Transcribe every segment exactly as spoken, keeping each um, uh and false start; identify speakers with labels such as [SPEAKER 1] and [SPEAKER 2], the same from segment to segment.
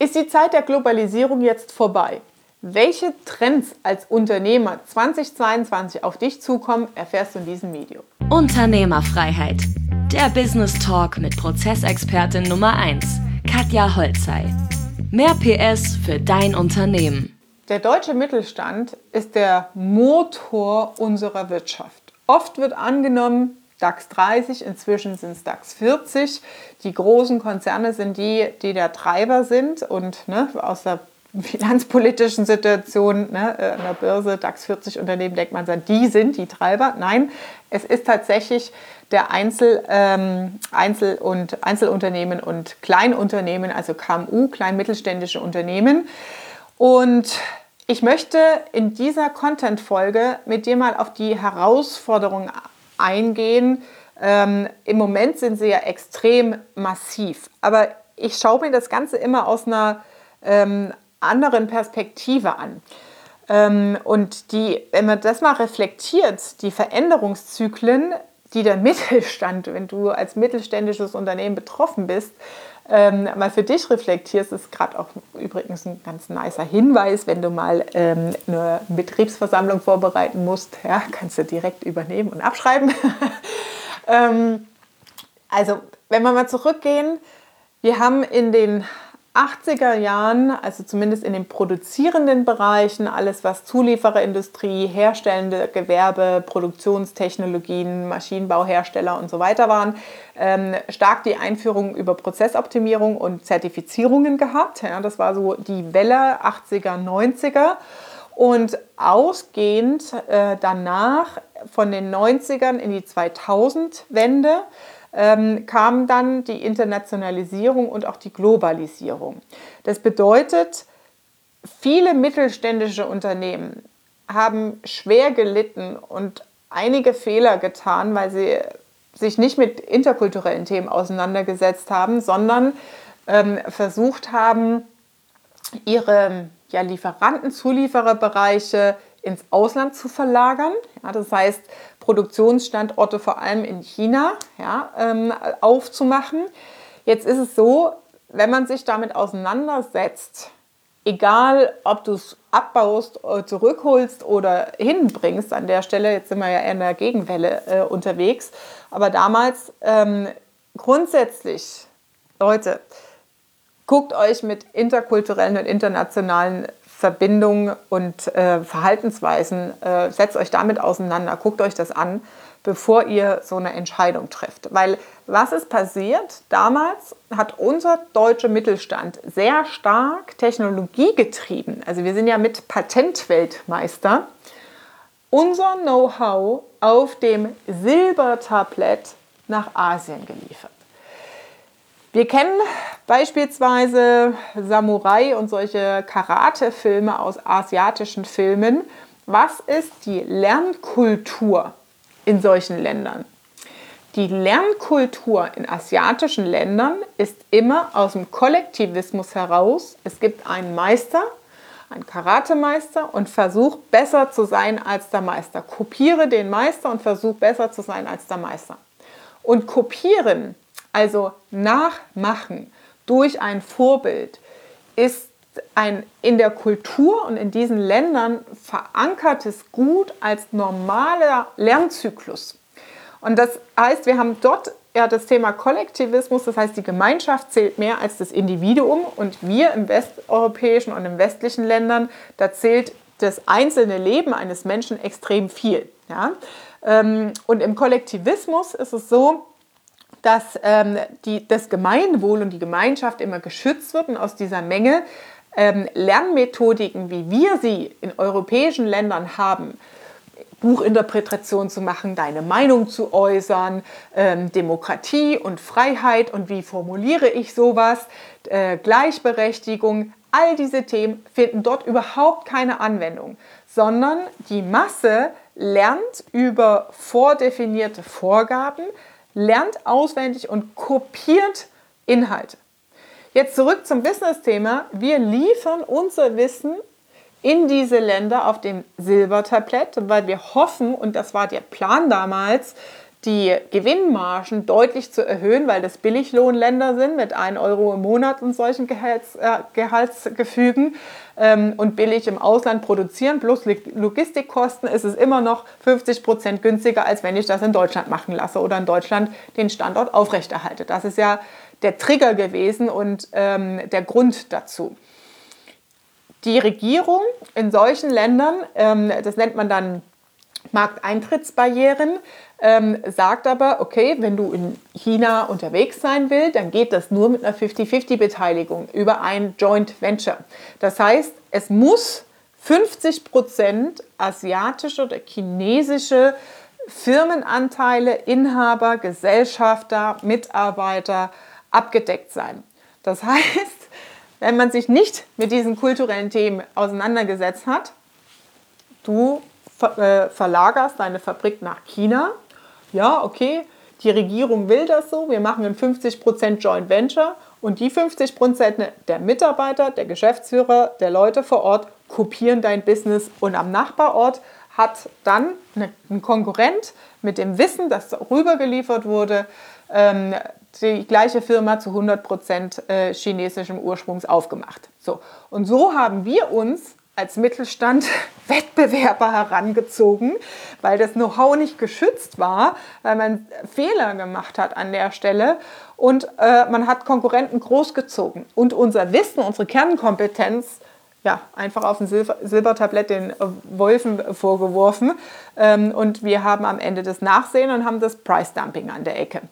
[SPEAKER 1] Ist die Zeit der Globalisierung jetzt vorbei? Welche Trends als Unternehmer zweitausendzweiundzwanzig auf dich zukommen, erfährst du in diesem Video.
[SPEAKER 2] Unternehmerfreiheit. Der Business Talk mit Prozessexpertin Nummer eins, Katja Holzei. Mehr P S für dein Unternehmen.
[SPEAKER 1] Der deutsche Mittelstand ist der Motor unserer Wirtschaft. Oft wird angenommen, DAX dreißig, inzwischen sind es DAX vierzig. Die großen Konzerne sind die, die der Treiber sind und ne, aus der finanzpolitischen Situation ne, an der Börse, DAX vierzig Unternehmen, denkt man, die sind die Treiber. Nein, es ist tatsächlich der Einzel, ähm, Einzel- und Einzelunternehmen und Kleinunternehmen, also K M U, klein-mittelständische Unternehmen. Und ich möchte in dieser Content-Folge mit dir mal auf die Herausforderungen eingehen. Ähm, Im Moment sind sie ja extrem massiv, aber ich schaue mir das Ganze immer aus einer ähm, anderen Perspektive an. Ähm, und die, wenn man das mal reflektiert, die Veränderungszyklen, die der Mittelstand, wenn du als mittelständisches Unternehmen betroffen bist, ähm, mal für dich reflektierst, ist gerade auch übrigens ein ganz nicer Hinweis, wenn du mal ähm, eine Betriebsversammlung vorbereiten musst, ja, kannst du direkt übernehmen und abschreiben. ähm, also, wenn wir mal zurückgehen, wir haben in den achtziger Jahren, also zumindest in den produzierenden Bereichen, alles was Zuliefererindustrie, herstellende Gewerbe, Produktionstechnologien, Maschinenbauhersteller und so weiter waren, ähm, stark die Einführung über Prozessoptimierung und Zertifizierungen gehabt. Ja, das war so die Welle achtziger, neunziger. Und ausgehend äh, danach von den neunzigern in die zweitausend-Wende Ähm, kam dann die Internationalisierung und auch die Globalisierung. Das bedeutet, viele mittelständische Unternehmen haben schwer gelitten und einige Fehler getan, weil sie sich nicht mit interkulturellen Themen auseinandergesetzt haben, sondern ähm, versucht haben, ihre ja, Lieferanten, Zuliefererbereiche ins Ausland zu verlagern. Ja, das heißt, Produktionsstandorte vor allem in China ja, ähm, aufzumachen. Jetzt ist es so, wenn man sich damit auseinandersetzt, egal ob du es abbaust, zurückholst oder hinbringst an der Stelle, jetzt sind wir ja eher in der Gegenwelle äh, unterwegs, aber damals ähm, grundsätzlich, Leute, guckt euch mit interkulturellen und internationalen Verbindungen und äh, Verhaltensweisen, äh, setzt euch damit auseinander, guckt euch das an, bevor ihr so eine Entscheidung trifft. Weil was ist passiert? Damals hat unser deutscher Mittelstand sehr stark Technologie getrieben. Also wir sind ja mit Patentweltmeister. Unser Know-how auf dem Silbertablett nach Asien geliefert. Wir kennen beispielsweise Samurai und solche Karate-Filme aus asiatischen Filmen. Was ist die Lernkultur in solchen Ländern? Die Lernkultur in asiatischen Ländern ist immer aus dem Kollektivismus heraus. Es gibt einen Meister, einen Karatemeister und versuch besser zu sein als der Meister. Kopiere den Meister und versuch besser zu sein als der Meister. Und kopieren, also nachmachen durch ein Vorbild, ist ein in der Kultur und in diesen Ländern verankertes Gut als normaler Lernzyklus. Und das heißt, wir haben dort ja das Thema Kollektivismus, das heißt, die Gemeinschaft zählt mehr als das Individuum und wir im westeuropäischen und in westlichen Ländern, da zählt das einzelne Leben eines Menschen extrem viel. Ja? Und im Kollektivismus ist es so, dass ähm, die, das Gemeinwohl und die Gemeinschaft immer geschützt wird und aus dieser Menge ähm, Lernmethodiken, wie wir sie in europäischen Ländern haben, Buchinterpretation zu machen, deine Meinung zu äußern, ähm, Demokratie und Freiheit und wie formuliere ich sowas, äh, Gleichberechtigung, all diese Themen finden dort überhaupt keine Anwendung, sondern die Masse lernt über vordefinierte Vorgaben, lernt auswendig und kopiert Inhalte. Jetzt zurück zum Business-Thema. Wir liefern unser Wissen in diese Länder auf dem Silbertablett, weil wir hoffen, und das war der Plan damals, die Gewinnmargen deutlich zu erhöhen, weil das Billiglohnländer sind mit ein Euro im Monat und solchen Gehalts, äh, Gehaltsgefügen ähm, und billig im Ausland produzieren plus Logistikkosten ist es immer noch fünfzig Prozent günstiger, als wenn ich das in Deutschland machen lasse oder in Deutschland den Standort aufrechterhalte. Das ist ja der Trigger gewesen und ähm, der Grund dazu. Die Regierung in solchen Ländern, ähm, das nennt man dann Markteintrittsbarrieren, ähm, sagt aber, okay, wenn du in China unterwegs sein willst, dann geht das nur mit einer fünfzig fünfzig Beteiligung über ein Joint Venture. Das heißt, es muss fünfzig Prozent asiatische oder chinesische Firmenanteile, Inhaber, Gesellschafter, Mitarbeiter abgedeckt sein. Das heißt, wenn man sich nicht mit diesen kulturellen Themen auseinandergesetzt hat, du verlagerst deine Fabrik nach China. Ja, okay, die Regierung will das so. Wir machen ein fünfzig Prozent Joint Venture und die fünfzig Prozent der Mitarbeiter, der Geschäftsführer, der Leute vor Ort kopieren dein Business und am Nachbarort hat dann ein Konkurrent mit dem Wissen, das rübergeliefert wurde, die gleiche Firma zu hundert Prozent chinesischem Ursprungs aufgemacht. So. Und so haben wir uns als Mittelstand Wettbewerber herangezogen, weil das Know-how nicht geschützt war, weil man Fehler gemacht hat an der Stelle und äh, man hat Konkurrenten großgezogen. Und unser Wissen, unsere Kernkompetenz, ja, einfach auf dem Silber Silbertablett den Wolfen vorgeworfen ähm, und wir haben am Ende das Nachsehen und haben das Price-Dumping an der Ecke.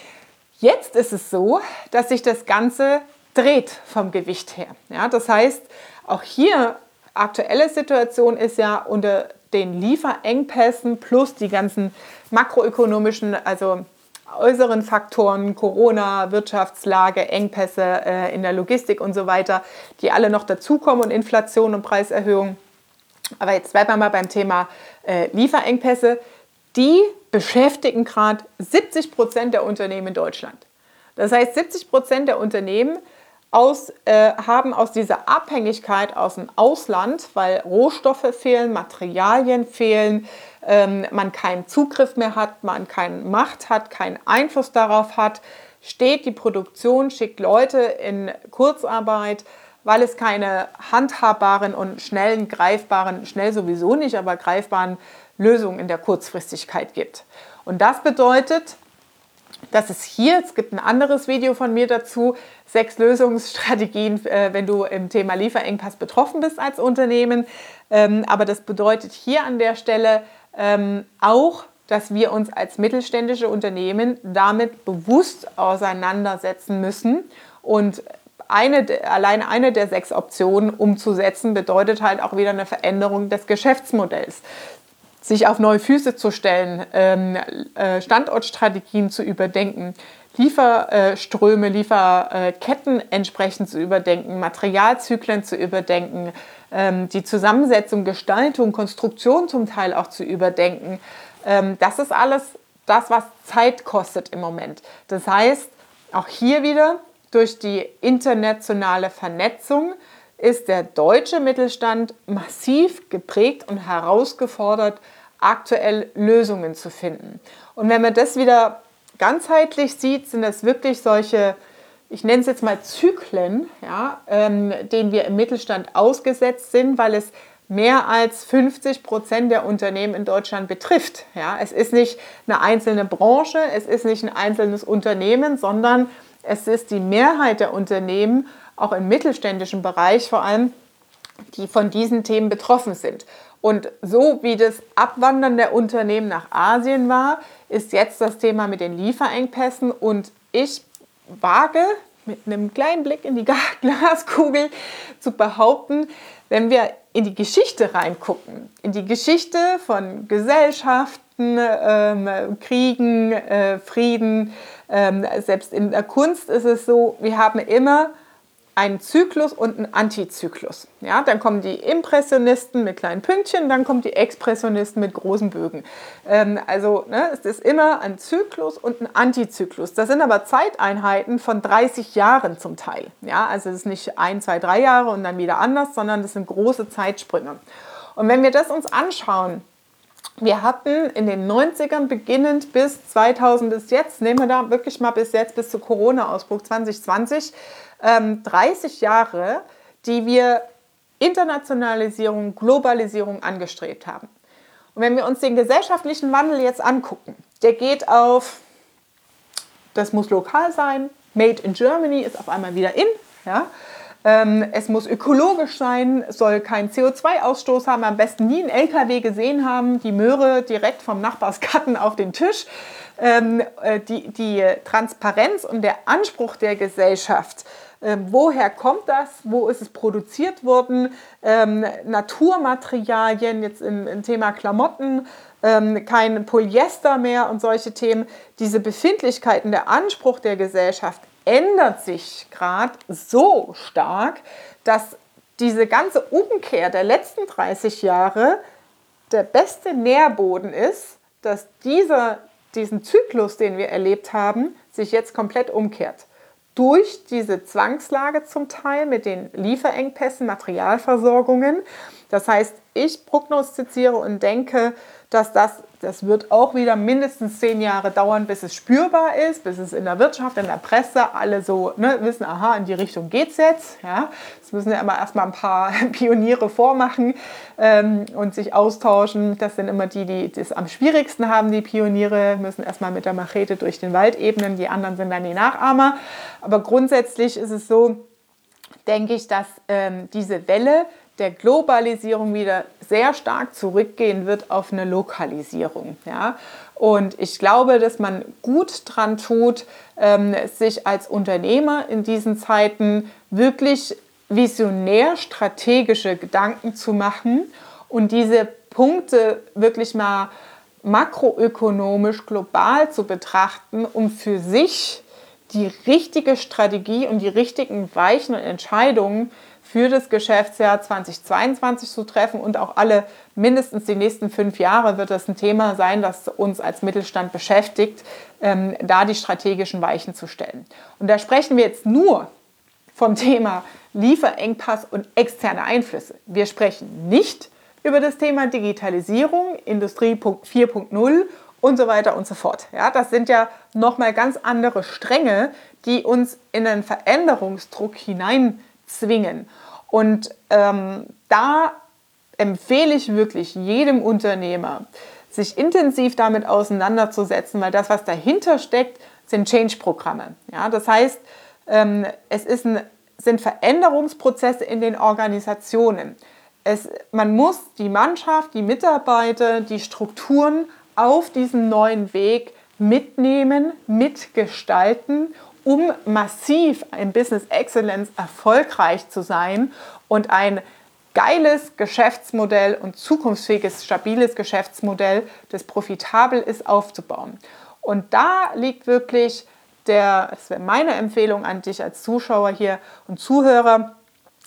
[SPEAKER 1] Jetzt ist es so, dass sich das Ganze dreht vom Gewicht her. Ja, das heißt, auch hier aktuelle Situation ist ja unter den Lieferengpässen plus die ganzen makroökonomischen, also äußeren Faktoren, Corona, Wirtschaftslage, Engpässe äh, in der Logistik und so weiter, die alle noch dazukommen und Inflation und Preiserhöhung. Aber jetzt bleiben wir mal beim Thema äh, Lieferengpässe. Die beschäftigen gerade siebzig Prozent der Unternehmen in Deutschland. Das heißt, siebzig Prozent der Unternehmen Aus, äh, haben aus dieser Abhängigkeit aus dem Ausland, weil Rohstoffe fehlen, Materialien fehlen, ähm, man keinen Zugriff mehr hat, man keine Macht hat, keinen Einfluss darauf hat, steht die Produktion, schickt Leute in Kurzarbeit, weil es keine handhabbaren und schnellen, greifbaren, schnell sowieso nicht, aber greifbaren Lösungen in der Kurzfristigkeit gibt. Und das bedeutet, dass es hier, es gibt ein anderes Video von mir dazu, sechs Lösungsstrategien, äh, wenn du im Thema Lieferengpass betroffen bist als Unternehmen. Ähm, aber das bedeutet hier an der Stelle ähm, auch, dass wir uns als mittelständische Unternehmen damit bewusst auseinandersetzen müssen. Und eine, allein eine der sechs Optionen umzusetzen, bedeutet halt auch wieder eine Veränderung des Geschäftsmodells. Sich auf neue Füße zu stellen, ähm, äh, Standortstrategien zu überdenken, Lieferströme, Lieferketten entsprechend zu überdenken, Materialzyklen zu überdenken, ähm, die Zusammensetzung, Gestaltung, Konstruktion zum Teil auch zu überdenken. Ähm, das ist alles das, was Zeit kostet im Moment. Das heißt, auch hier wieder durch die internationale Vernetzung ist der deutsche Mittelstand massiv geprägt und herausgefordert, aktuell Lösungen zu finden. Und wenn man das wieder ganzheitlich sieht, sind das wirklich solche, ich nenne es jetzt mal Zyklen, ja, ähm, denen wir im Mittelstand ausgesetzt sind, weil es mehr als fünfzig Prozent der Unternehmen in Deutschland betrifft. Ja. Es ist nicht eine einzelne Branche, es ist nicht ein einzelnes Unternehmen, sondern es ist die Mehrheit der Unternehmen, auch im mittelständischen Bereich vor allem, die von diesen Themen betroffen sind. Und so wie das Abwandern der Unternehmen nach Asien war, ist jetzt das Thema mit den Lieferengpässen. Und ich wage mit einem kleinen Blick in die Glaskugel zu behaupten, wenn wir in die Geschichte reingucken, in die Geschichte von Gesellschaften, ähm, Kriegen, äh, Frieden, ähm, selbst in der Kunst ist es so, wir haben immer einen Zyklus und einen Antizyklus. Ja, dann kommen die Impressionisten mit kleinen Pünktchen, dann kommen die Expressionisten mit großen Bögen. Ähm, also ne, es ist immer ein Zyklus und ein Antizyklus. Das sind aber Zeiteinheiten von dreißig Jahren zum Teil. Ja, also es ist nicht ein, zwei, drei Jahre und dann wieder anders, sondern das sind große Zeitsprünge. Und wenn wir das uns anschauen, Wir hatten in den neunzigern beginnend bis zweitausend bis jetzt, nehmen wir da wirklich mal bis jetzt, bis zu Corona-Ausbruch zwanzig zwanzig, ähm, dreißig Jahre, die wir Internationalisierung, Globalisierung angestrebt haben. Und wenn wir uns den gesellschaftlichen Wandel jetzt angucken, der geht auf, das muss lokal sein, Made in Germany ist auf einmal wieder in, ja. Ähm, es muss ökologisch sein, soll keinen C O zwei Ausstoß haben, am besten nie einen L K W gesehen haben, die Möhre direkt vom Nachbarsgarten auf den Tisch. Ähm, äh, die, die Transparenz und der Anspruch der Gesellschaft, ähm, woher kommt das, wo ist es produziert worden, ähm, Naturmaterialien, jetzt im, im Thema Klamotten, ähm, kein Polyester mehr und solche Themen, diese Befindlichkeiten, der Anspruch der Gesellschaft ändert sich gerade so stark, dass diese ganze Umkehr der letzten dreißig Jahre der beste Nährboden ist, dass dieser, diesen Zyklus, den wir erlebt haben, sich jetzt komplett umkehrt. Durch diese Zwangslage zum Teil mit den Lieferengpässen, Materialversorgungen. Das heißt, ich prognostiziere und denke, dass das, das wird auch wieder mindestens zehn Jahre dauern, bis es spürbar ist, bis es in der Wirtschaft, in der Presse alle so ne, wissen, aha, in die Richtung geht es jetzt. Ja. Das müssen ja immer erstmal ein paar Pioniere vormachen ähm, und sich austauschen. Das sind immer die, die es am schwierigsten haben, die Pioniere, müssen erstmal mit der Machete durch den Wald ebnen, die anderen sind dann die Nachahmer. Aber grundsätzlich ist es so, denke ich, dass ähm, diese Welle der Globalisierung wieder sehr stark zurückgehen wird auf eine Lokalisierung. Ja? Und ich glaube, dass man gut dran tut, ähm, sich als Unternehmer in diesen Zeiten wirklich visionär strategische Gedanken zu machen und diese Punkte wirklich mal makroökonomisch global zu betrachten, um für sich die richtige Strategie und die richtigen Weichen und Entscheidungen für das Geschäftsjahr zweitausendzweiundzwanzig zu treffen und auch alle mindestens die nächsten fünf Jahre wird das ein Thema sein, das uns als Mittelstand beschäftigt, ähm, da die strategischen Weichen zu stellen. Und da sprechen wir jetzt nur vom Thema Lieferengpass und externe Einflüsse. Wir sprechen nicht über das Thema Digitalisierung, Industrie vier Punkt null und so weiter und so fort. Ja, das sind ja nochmal ganz andere Stränge, die uns in einen Veränderungsdruck hineinzwingen. Und ähm, da empfehle ich wirklich jedem Unternehmer, sich intensiv damit auseinanderzusetzen, weil das, was dahinter steckt, sind Change-Programme. Ja, das heißt, ähm, es ist ein, sind Veränderungsprozesse in den Organisationen. Es, man muss die Mannschaft, die Mitarbeiter, die Strukturen auf diesen neuen Weg mitnehmen, mitgestalten, um massiv ein Business Excellence erfolgreich zu sein und ein geiles Geschäftsmodell und zukunftsfähiges, stabiles Geschäftsmodell, das profitabel ist, aufzubauen. Und da liegt wirklich der, das wäre meine Empfehlung an dich als Zuschauer hier und Zuhörer,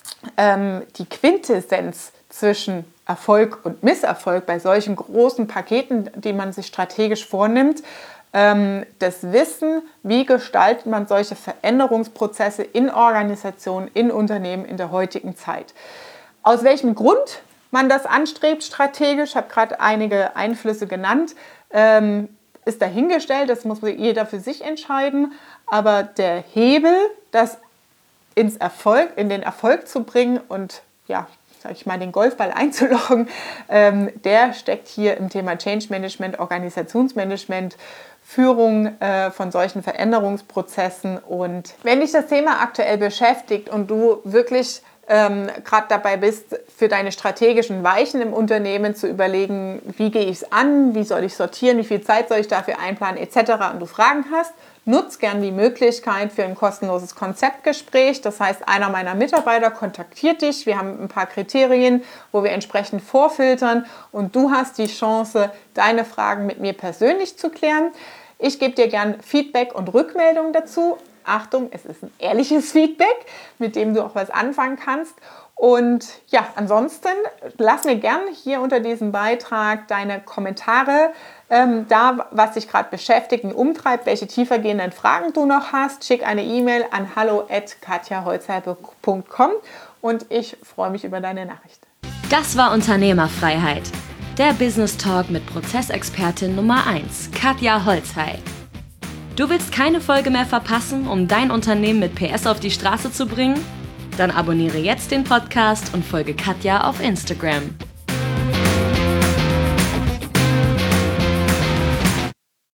[SPEAKER 1] ähm, die Quintessenz zwischen Erfolg und Misserfolg bei solchen großen Paketen, die man sich strategisch vornimmt, ähm, das Wissen, wie gestaltet man solche Veränderungsprozesse in Organisationen, in Unternehmen in der heutigen Zeit. Aus welchem Grund man das anstrebt strategisch, ich habe gerade einige Einflüsse genannt, ähm, ist dahingestellt, das muss jeder für sich entscheiden, aber der Hebel, das ins Erfolg, in den Erfolg zu bringen und ja, sag ich mal, den Golfball einzulochen, ähm, der steckt hier im Thema Change Management, Organisationsmanagement, Führung äh, von solchen Veränderungsprozessen. Und wenn dich das Thema aktuell beschäftigt und du wirklich ähm, gerade dabei bist, für deine strategischen Weichen im Unternehmen zu überlegen, wie gehe ich es an, wie soll ich sortieren, wie viel Zeit soll ich dafür einplanen et cetera und du Fragen hast, nutz gern die Möglichkeit für ein kostenloses Konzeptgespräch. Das heißt, einer meiner Mitarbeiter kontaktiert dich. Wir haben ein paar Kriterien, wo wir entsprechend vorfiltern und du hast die Chance, deine Fragen mit mir persönlich zu klären. Ich gebe dir gern Feedback und Rückmeldung dazu. Achtung, es ist ein ehrliches Feedback, mit dem du auch was anfangen kannst. Und ja, ansonsten lass mir gern hier unter diesem Beitrag deine Kommentare ähm, da, was dich gerade beschäftigt und umtreibt, welche tiefergehenden Fragen du noch hast. Schick eine E-Mail an hallo at katja holzheim punkt com und ich freue mich über deine Nachricht.
[SPEAKER 2] Das war Unternehmerfreiheit. Der Business Talk mit Prozessexpertin Nummer eins, Katja Holzhey. Du willst keine Folge mehr verpassen, um dein Unternehmen mit P S auf die Straße zu bringen? Dann abonniere jetzt den Podcast und folge Katja auf Instagram.